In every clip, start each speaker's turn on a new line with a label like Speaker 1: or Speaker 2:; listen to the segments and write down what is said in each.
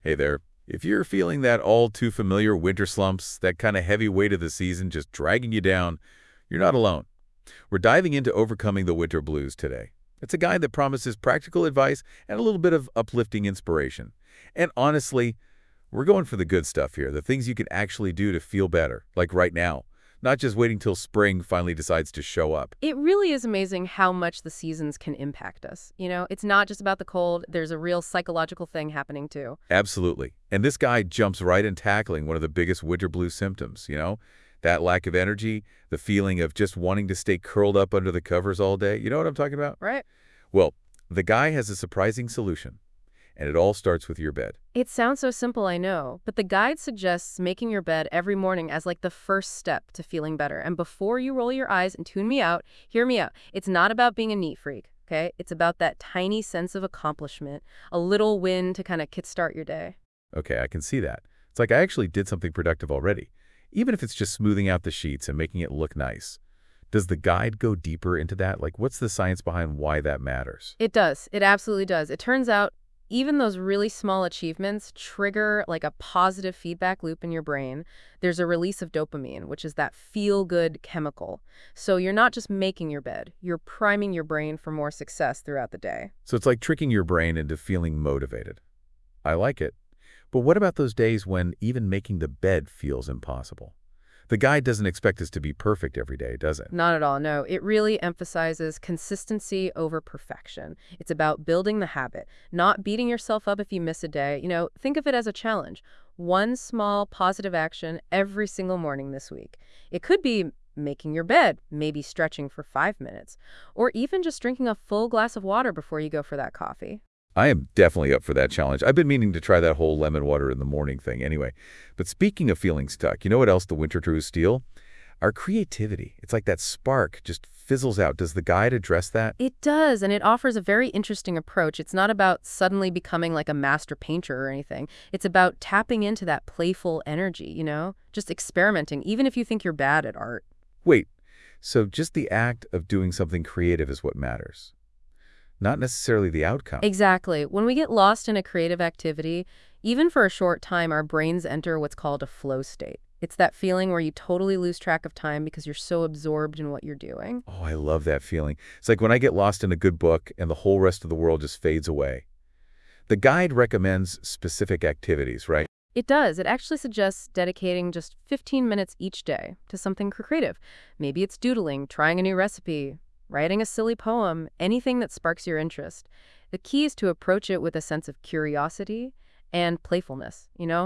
Speaker 1: Hey there. If you're feeling that all too familiar winter slumps, that kind of heavy weight of the season just dragging you down, you're not alone. We're diving into overcoming the winter blues today. It's a guide that promises practical advice and a little bit of uplifting inspiration. And honestly, we're going for the good stuff here, the things you can actually do to feel better, like right now, not just waiting till spring finally decides to show up.
Speaker 2: It really is amazing how much the seasons can impact us. It's not just about the cold, there's a real psychological thing happening too.
Speaker 1: Absolutely. And this guide jumps right in tackling one of the biggest winter blues symptoms, that lack of energy, the feeling of just wanting to stay curled up under the covers all day. You know what I'm talking about?
Speaker 2: Right?
Speaker 1: Well, the guy has a surprising solution, and it all starts with your bed.
Speaker 2: It sounds so simple, I know, but the guide suggests making your bed every morning as like the first step to feeling better. And before you roll your eyes and tune me out, hear me out. It's not about being a neat freak, okay? It's about that tiny sense of accomplishment, a little win to kind of kickstart your day.
Speaker 1: Okay, I can see that. It's like I actually did something productive already, even if it's just smoothing out the sheets and making it look nice. Does the guide go deeper into that? Like, what's the science behind why that matters?
Speaker 2: It does. It absolutely does. It turns out even those really small achievements trigger like a positive feedback loop in your brain. There's a release of dopamine, which is that feel-good chemical. So you're not just making your bed, you're priming your brain for more success throughout the day.
Speaker 1: So it's like tricking your brain into feeling motivated. I like it. But what about those days when even making the bed feels impossible? The guide doesn't expect us to be perfect every day, does it?
Speaker 2: Not at all, no. It really emphasizes consistency over perfection. It's about building the habit, not beating yourself up if you miss a day. Think of it as a challenge. One small positive action every single morning this week. It could be making your bed, maybe stretching for 5 minutes, or even just drinking a full glass of water before you go for that coffee.
Speaker 1: I am definitely up for that challenge. I've been meaning to try that whole lemon water in the morning thing anyway. But speaking of feeling stuck, you know what else the winter crews steal? Our creativity. It's like that spark just fizzles out. Does the guide address that?
Speaker 2: It does, and it offers a very interesting approach. It's not about suddenly becoming like a master painter or anything. It's about tapping into that playful energy, just experimenting, even if you think you're bad at art.
Speaker 1: Wait, so just the act of doing something creative is what matters, not necessarily the outcome.
Speaker 2: Exactly. When we get lost in a creative activity, even for a short time, our brains enter what's called a flow state. It's that feeling where you totally lose track of time because you're so absorbed in what you're doing.
Speaker 1: Oh, I love that feeling. It's like when I get lost in a good book and the whole rest of the world just fades away. The guide recommends specific activities, right?
Speaker 2: It does. It actually suggests dedicating just 15 minutes each day to something creative. Maybe it's doodling, trying a new recipe, writing a silly poem, anything that sparks your interest. The key is to approach it with a sense of curiosity and playfulness,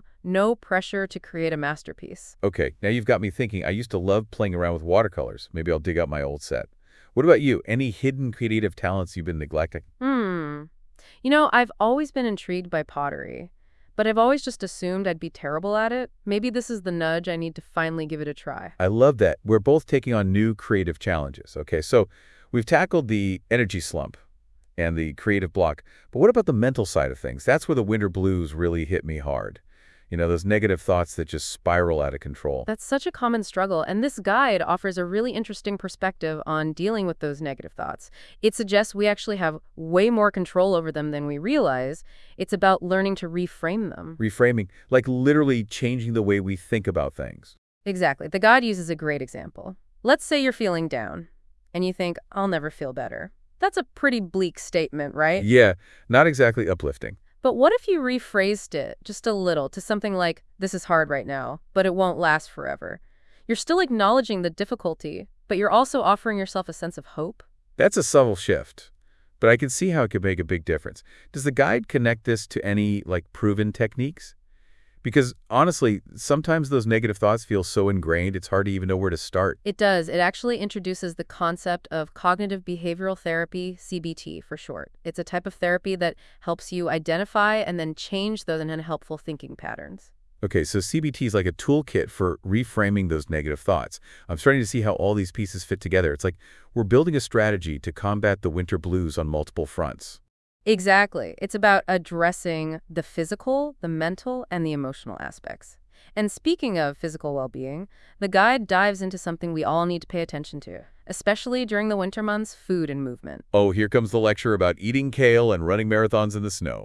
Speaker 2: No pressure to create a masterpiece.
Speaker 1: Okay, now you've got me thinking. I used to love playing around with watercolors. Maybe I'll dig up my old set. What about you? Any hidden creative talents you've been neglecting?
Speaker 2: I've always been intrigued by pottery, but I've always just assumed I'd be terrible at it. Maybe this is the nudge I need to finally give it a try.
Speaker 1: I love that. We're both taking on new creative challenges. Okay, so we've tackled the energy slump and the creative block. But what about the mental side of things? That's where the winter blues really hit me hard. Those negative thoughts that just spiral out of control.
Speaker 2: That's such a common struggle, and this guide offers a really interesting perspective on dealing with those negative thoughts. It suggests we actually have way more control over them than we realize. It's about learning to reframe them.
Speaker 1: Reframing, like literally changing the way we think about things.
Speaker 2: Exactly. The guide uses a great example. Let's say you're feeling down, and you think, I'll never feel better. That's a pretty bleak statement, right?
Speaker 1: Yeah, not exactly uplifting.
Speaker 2: But what if you rephrased it just a little to something like, this is hard right now, but it won't last forever? You're still acknowledging the difficulty, but you're also offering yourself a sense of hope.
Speaker 1: That's a subtle shift, but I can see how it could make a big difference. Does the guide connect this to any, proven techniques? Because honestly, sometimes those negative thoughts feel so ingrained, it's hard to even know where to start.
Speaker 2: It does. It actually introduces the concept of cognitive behavioral therapy, CBT for short. It's a type of therapy that helps you identify and then change those unhelpful thinking patterns.
Speaker 1: Okay, so CBT is like a toolkit for reframing those negative thoughts. I'm starting to see how all these pieces fit together. It's like we're building a strategy to combat the winter blues on multiple fronts.
Speaker 2: Exactly. It's about addressing the physical, the mental, and the emotional aspects. And speaking of physical well-being, the guide dives into something we all need to pay attention to, especially during the winter months, food and movement.
Speaker 1: Oh, here comes the lecture about eating kale and running marathons in the snow.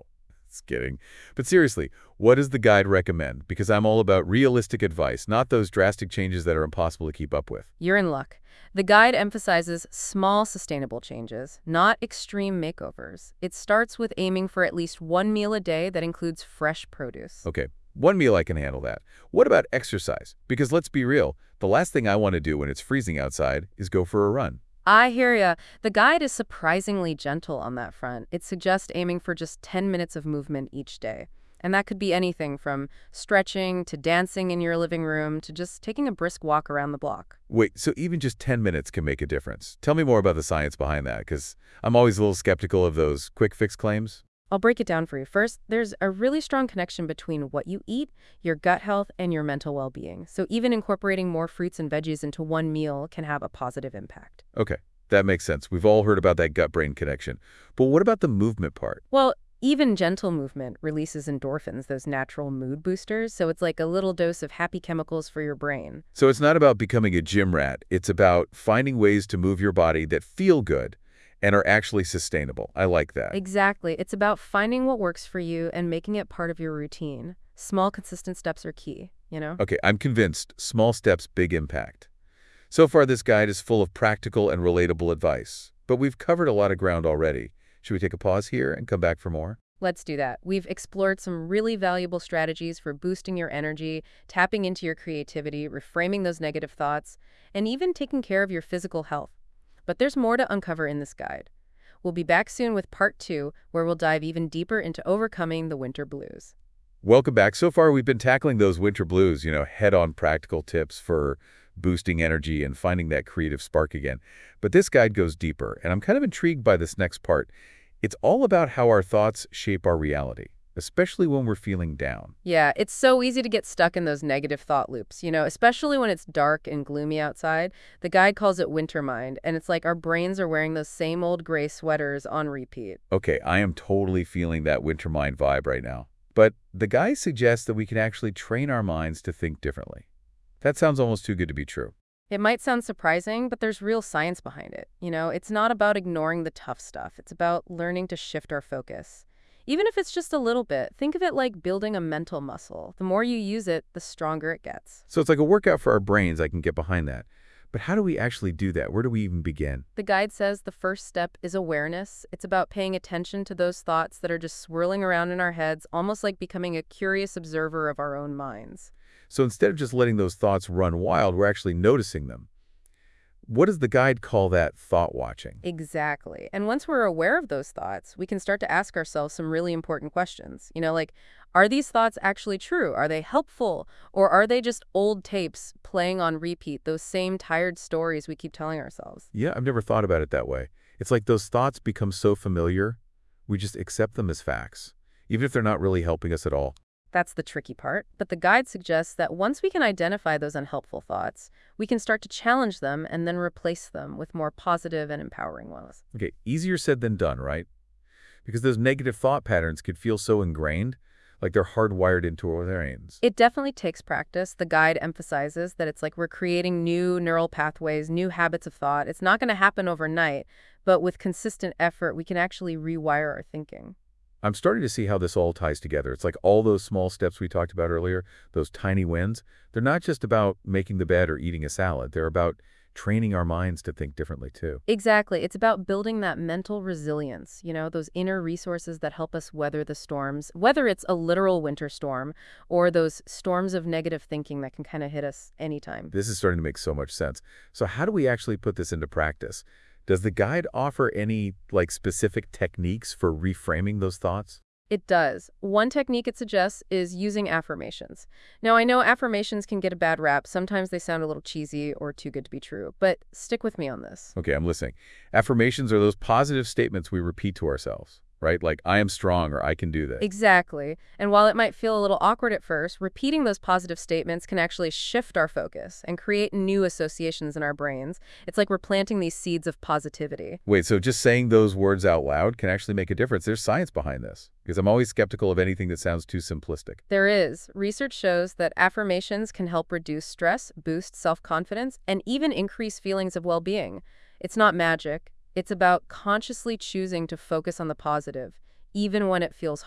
Speaker 1: Just kidding. But seriously, what does the guide recommend? Because I'm all about realistic advice, not those drastic changes that are impossible to keep up with.
Speaker 2: You're in luck. The guide emphasizes small, sustainable changes, not extreme makeovers. It starts with aiming for at least one meal a day that includes fresh produce.
Speaker 1: Okay, one meal I can handle that. What about exercise? Because let's be real, the last thing I want to do when it's freezing outside is go for a run.
Speaker 2: I hear ya. The guide is surprisingly gentle on that front. It suggests aiming for just 10 minutes of movement each day. And that could be anything from stretching to dancing in your living room to just taking a brisk walk around the block.
Speaker 1: Wait, so even just 10 minutes can make a difference. Tell me more about the science behind that, because I'm always a little skeptical of those quick fix claims.
Speaker 2: I'll break it down for you. First, there's a really strong connection between what you eat, your gut health, and your mental well-being. So even incorporating more fruits and veggies into one meal can have a positive impact.
Speaker 1: Okay, that makes sense. We've all heard about that gut-brain connection. But what about the movement part?
Speaker 2: Well, even gentle movement releases endorphins, those natural mood boosters, so it's like a little dose of happy chemicals for your brain.
Speaker 1: So it's not about becoming a gym rat. It's about finding ways to move your body that feel good and are actually sustainable. I like that.
Speaker 2: Exactly. It's about finding what works for you and making it part of your routine. Small, consistent steps are key, you know?
Speaker 1: Okay, I'm convinced. Small steps, big impact. So far, this guide is full of practical and relatable advice. But we've covered a lot of ground already. Should we take a pause here and come back for more?
Speaker 2: Let's do that. We've explored some really valuable strategies for boosting your energy, tapping into your creativity, reframing those negative thoughts, and even taking care of your physical health. But there's more to uncover in this guide. We'll be back soon with part 2, where we'll dive even deeper into overcoming the winter blues.
Speaker 1: Welcome back. So far, we've been tackling those winter blues, head-on practical tips for boosting energy and finding that creative spark again. But this guide goes deeper, and I'm kind of intrigued by this next part. It's all about how our thoughts shape our reality, especially when we're feeling down.
Speaker 2: Yeah, it's so easy to get stuck in those negative thought loops, especially when it's dark and gloomy outside. The guide calls it winter mind, and it's like our brains are wearing those same old gray sweaters on repeat.
Speaker 1: Okay, I am totally feeling that winter mind vibe right now. But the guide suggests that we can actually train our minds to think differently. That sounds almost too good to be true.
Speaker 2: It might sound surprising, but there's real science behind it. It's not about ignoring the tough stuff. It's about learning to shift our focus. Even if it's just a little bit, think of it like building a mental muscle. The more you use it, the stronger it gets.
Speaker 1: So it's like a workout for our brains. I can get behind that. But how do we actually do that? Where do we even begin?
Speaker 2: The guide says the first step is awareness. It's about paying attention to those thoughts that are just swirling around in our heads, almost like becoming a curious observer of our own minds.
Speaker 1: So instead of just letting those thoughts run wild, we're actually noticing them. What does the guide call that? Thought watching.
Speaker 2: Exactly. And once we're aware of those thoughts, we can start to ask ourselves some really important questions. Like, are these thoughts actually true? Are they helpful? Or are they just old tapes playing on repeat, those same tired stories we keep telling ourselves?
Speaker 1: Yeah, I've never thought about it that way. It's like those thoughts become so familiar, we just accept them as facts, even if they're not really helping us at all.
Speaker 2: That's the tricky part. But the guide suggests that once we can identify those unhelpful thoughts, we can start to challenge them and then replace them with more positive and empowering ones.
Speaker 1: Okay, easier said than done, right? Because those negative thought patterns could feel so ingrained, like they're hardwired into our brains.
Speaker 2: It definitely takes practice. The guide emphasizes that it's like we're creating new neural pathways, new habits of thought. It's not going to happen overnight, but with consistent effort, we can actually rewire our thinking.
Speaker 1: I'm starting to see how this all ties together. It's like all those small steps we talked about earlier, those tiny wins, they're not just about making the bed or eating a salad. They're about training our minds to think differently, too.
Speaker 2: Exactly. It's about building that mental resilience, those inner resources that help us weather the storms, whether it's a literal winter storm or those storms of negative thinking that can kind of hit us anytime.
Speaker 1: This is starting to make so much sense. So how do we actually put this into practice? Does the guide offer any, specific techniques for reframing those thoughts?
Speaker 2: It does. One technique it suggests is using affirmations. Now, I know affirmations can get a bad rap. Sometimes they sound a little cheesy or too good to be true, but stick with me on this.
Speaker 1: Okay, I'm listening. Affirmations are those positive statements we repeat to ourselves, right? Like, I am strong or I can do this.
Speaker 2: Exactly. And while it might feel a little awkward at first, repeating those positive statements can actually shift our focus and create new associations in our brains. It's like we're planting these seeds of positivity.
Speaker 1: Wait, so just saying those words out loud can actually make a difference. There's science behind this, because I'm always skeptical of anything that sounds too simplistic.
Speaker 2: There is. Research shows that affirmations can help reduce stress, boost self-confidence, and even increase feelings of well-being. It's not magic. It's about consciously choosing to focus on the positive, even when it feels hard.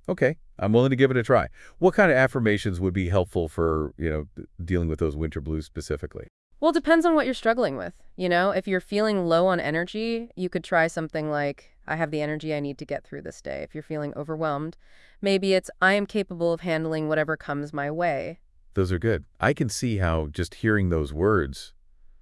Speaker 1: Okay, I'm willing to give it a try. What kind of affirmations would be helpful for, dealing with those winter blues specifically?
Speaker 2: Well, it depends on what you're struggling with. If you're feeling low on energy, you could try something like, I have the energy I need to get through this day. If you're feeling overwhelmed, maybe it's, I am capable of handling whatever comes my way.
Speaker 1: Those are good. I can see how just hearing those words,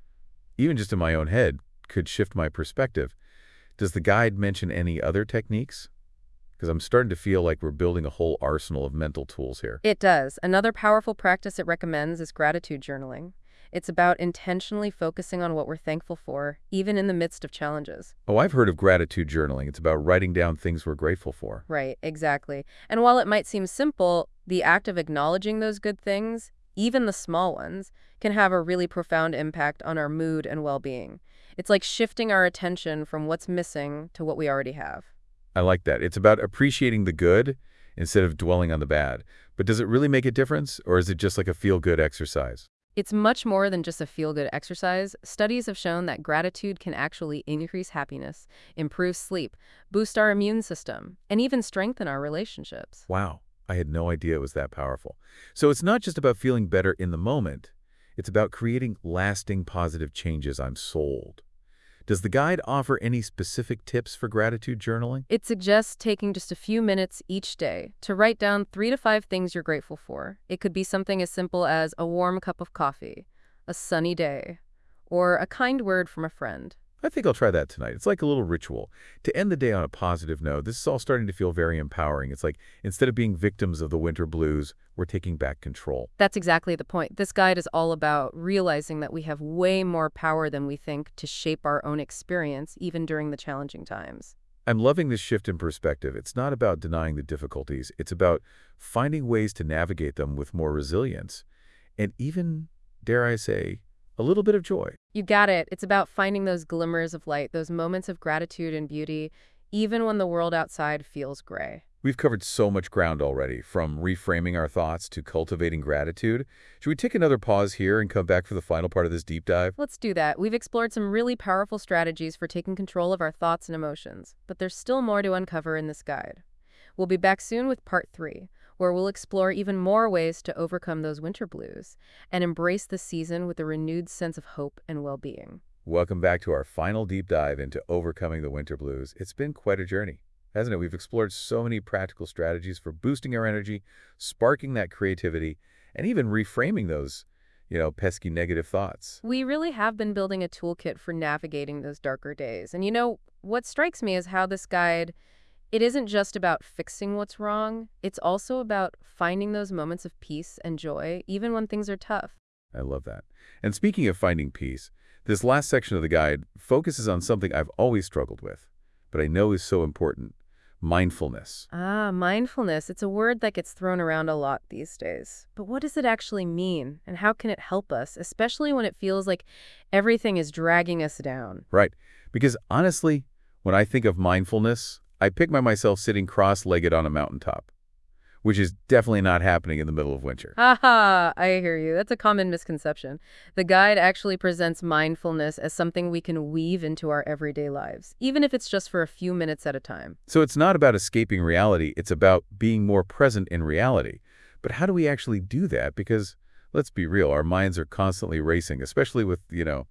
Speaker 1: even just in my own head, could shift my perspective. Does the guide mention any other techniques? Because I'm starting to feel like we're building a whole arsenal of mental tools here.
Speaker 2: It does. Another powerful practice it recommends is gratitude journaling. It's about intentionally focusing on what we're thankful for, even in the midst of challenges.
Speaker 1: Oh, I've heard of gratitude journaling. It's about writing down things we're grateful for.
Speaker 2: Right, exactly. And while it might seem simple, the act of acknowledging those good things, even the small ones, can have a really profound impact on our mood and well-being. It's like shifting our attention from what's missing to what we already have.
Speaker 1: I like that. It's about appreciating the good instead of dwelling on the bad. But does it really make a difference, or is it just like a feel-good exercise?
Speaker 2: It's much more than just a feel-good exercise. Studies have shown that gratitude can actually increase happiness, improve sleep, boost our immune system, and even strengthen our relationships.
Speaker 1: Wow, I had no idea it was that powerful. So it's not just about feeling better in the moment. It's about creating lasting positive changes. I'm sold. Does the guide offer any specific tips for gratitude journaling?
Speaker 2: It suggests taking just a few minutes each day to write down 3 to 5 things you're grateful for. It could be something as simple as a warm cup of coffee, a sunny day, or a kind word from a friend.
Speaker 1: I think I'll try that tonight. It's like a little ritual. To end the day on a positive note, this is all starting to feel very empowering. It's like instead of being victims of the winter blues, we're taking back control.
Speaker 2: That's exactly the point. This guide is all about realizing that we have way more power than we think to shape our own experience, even during the challenging times.
Speaker 1: I'm loving this shift in perspective. It's not about denying the difficulties. It's about finding ways to navigate them with more resilience and even, dare I say, a little bit of joy.
Speaker 2: You got it. It's about finding those glimmers of light, those moments of gratitude and beauty, even when the world outside feels gray.
Speaker 1: We've covered so much ground already, from reframing our thoughts to cultivating gratitude. Should we take another pause here and come back for the final part of this deep dive?
Speaker 2: Let's do that. We've explored some really powerful strategies for taking control of our thoughts and emotions, but there's still more to uncover in this guide. We'll be back soon with part 3, where we'll explore even more ways to overcome those winter blues and embrace the season with a renewed sense of hope and well-being.
Speaker 1: Welcome back to our final deep dive into overcoming the winter blues. It's been quite a journey, hasn't it? We've explored so many practical strategies for boosting our energy, sparking that creativity, and even reframing those, pesky negative thoughts.
Speaker 2: We really have been building a toolkit for navigating those darker days. And what strikes me is how this guide, it isn't just about fixing what's wrong, it's also about finding those moments of peace and joy, even when things are tough.
Speaker 1: I love that. And speaking of finding peace, this last section of the guide focuses on something I've always struggled with, but I know is so important: mindfulness.
Speaker 2: Mindfulness. It's a word that gets thrown around a lot these days. But what does it actually mean, and how can it help us, especially when it feels like everything is dragging us down?
Speaker 1: Right. Because honestly, when I think of mindfulness, I picture myself sitting cross-legged on a mountaintop, which is definitely not happening in the middle of winter.
Speaker 2: Haha, I hear you. That's a common misconception. The guide actually presents mindfulness as something we can weave into our everyday lives, even if it's just for a few minutes at a time.
Speaker 1: So it's not about escaping reality, it's about being more present in reality. But how do we actually do that? Because, let's be real, our minds are constantly racing, especially with,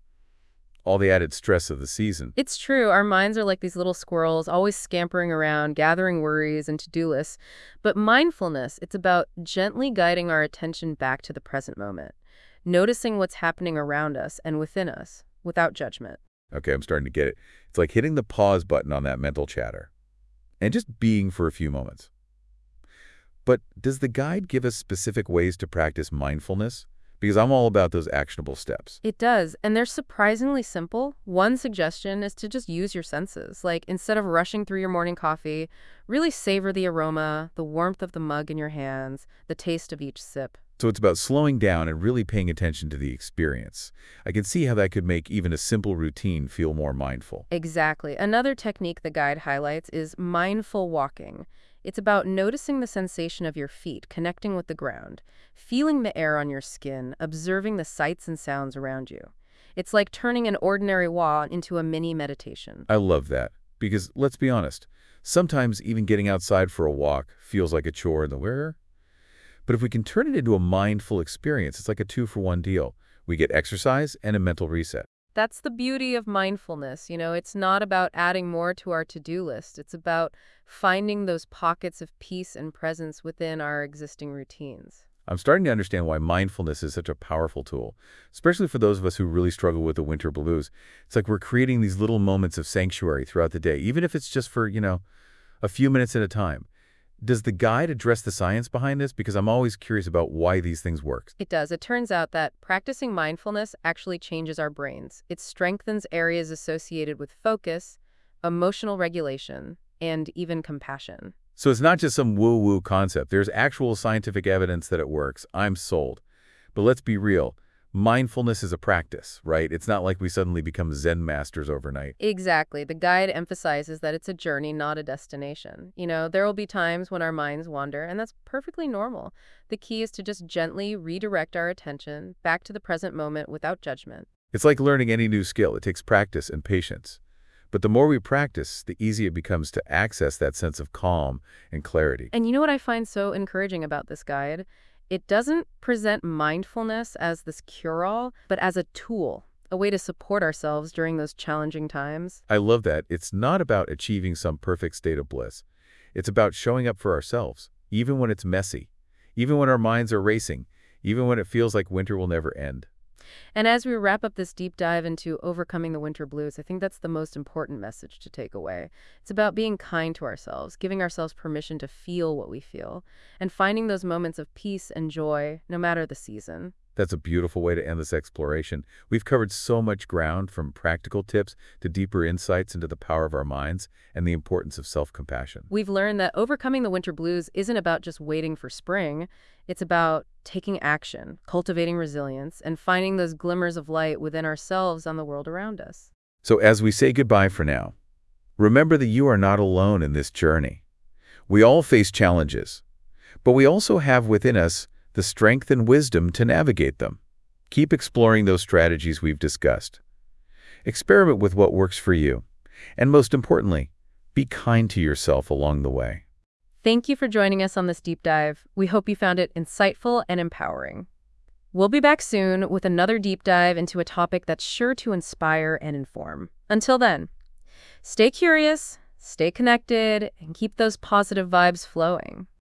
Speaker 1: all the added stress of the season.
Speaker 2: It's true. Our minds are like these little squirrels, always scampering around, gathering worries and to-do lists. But mindfulness, it's about gently guiding our attention back to the present moment, noticing what's happening around us and within us, without judgment.
Speaker 1: Okay, I'm starting to get it. It's like hitting the pause button on that mental chatter and just being for a few moments. But does the guide give us specific ways to practice mindfulness? Because I'm all about those actionable steps.
Speaker 2: It does, and they're surprisingly simple. One suggestion is to just use your senses. Like, instead of rushing through your morning coffee, really savor the aroma, the warmth of the mug in your hands, the taste of each sip.
Speaker 1: So it's about slowing down and really paying attention to the experience. I can see how that could make even a simple routine feel more mindful.
Speaker 2: Exactly. Another technique the guide highlights is mindful walking. It's about noticing the sensation of your feet connecting with the ground, feeling the air on your skin, observing the sights and sounds around you. It's like turning an ordinary walk into a mini meditation.
Speaker 1: I love that. Because let's be honest, Sometimes even getting outside for a walk feels like a chore in the winter. But if we can turn it into a mindful experience, it's like a two-for-one deal. We get exercise and a mental reset.
Speaker 2: That's the beauty of mindfulness. It's not about adding more to our to-do list. It's about finding those pockets of peace and presence within our existing routines.
Speaker 1: I'm starting to understand why mindfulness is such a powerful tool, especially for those of us who really struggle with the winter blues. It's like we're creating these little moments of sanctuary throughout the day, even if it's just for, a few minutes at a time. Does the guide address the science behind this? Because I'm always curious about why these things work.
Speaker 2: It does. It turns out that practicing mindfulness actually changes our brains. It strengthens areas associated with focus, emotional regulation, and even compassion.
Speaker 1: So it's not just some woo-woo concept. There's actual scientific evidence that it works. I'm sold. But let's be real. Mindfulness is a practice, right? It's not like we suddenly become Zen masters overnight.
Speaker 2: Exactly. The guide emphasizes that it's a journey, not a destination. There will be times when our minds wander, and that's perfectly normal. The key is to just gently redirect our attention back to the present moment without judgment.
Speaker 1: It's like learning any new skill. It takes practice and patience. But the more we practice, the easier it becomes to access that sense of calm and clarity.
Speaker 2: And you know what I find so encouraging about this guide? It doesn't present mindfulness as this cure-all, but as a tool, a way to support ourselves during those challenging times.
Speaker 1: I love that. It's not about achieving some perfect state of bliss. It's about showing up for ourselves, even when it's messy, even when our minds are racing, even when it feels like winter will never end.
Speaker 2: And as we wrap up this deep dive into overcoming the winter blues, I think that's the most important message to take away. It's about being kind to ourselves, giving ourselves permission to feel what we feel, and finding those moments of peace and joy, no matter the season.
Speaker 1: That's a beautiful way to end this exploration. We've covered so much ground, from practical tips to deeper insights into the power of our minds and the importance of self-compassion.
Speaker 2: We've learned that overcoming the winter blues isn't about just waiting for spring. It's about taking action, cultivating resilience, and finding those glimmers of light within ourselves and the world around us.
Speaker 1: So as we say goodbye for now, remember that you are not alone in this journey. We all face challenges, but we also have within us the strength and wisdom to navigate them. Keep exploring those strategies we've discussed. Experiment with what works for you. And most importantly, be kind to yourself along the way.
Speaker 2: Thank you for joining us on this deep dive. We hope you found it insightful and empowering. We'll be back soon with another deep dive into a topic that's sure to inspire and inform. Until then, stay curious, stay connected, and keep those positive vibes flowing.